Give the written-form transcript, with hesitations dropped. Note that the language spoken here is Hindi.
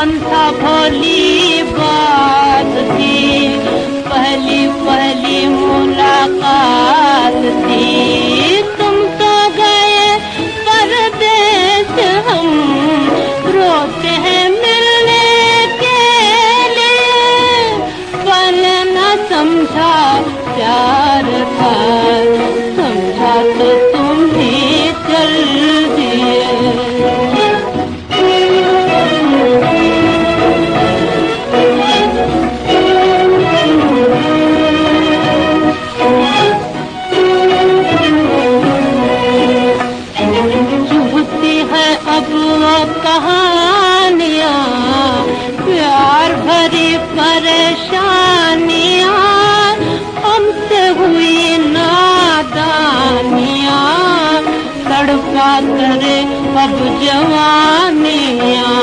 था भोली बात थी, पहली पहली मुलाकात थी। तुम तो गए परदेस, हम रोते हैं मिलने के लिए। पल न समझा प्यार था, समझा तो तुम ही चल दिए। अब वो कहानियाँ, प्यार भरी परेशानियाँ, हमसे हुई नादानियाँ, तड़पा करे अब जवानियाँ।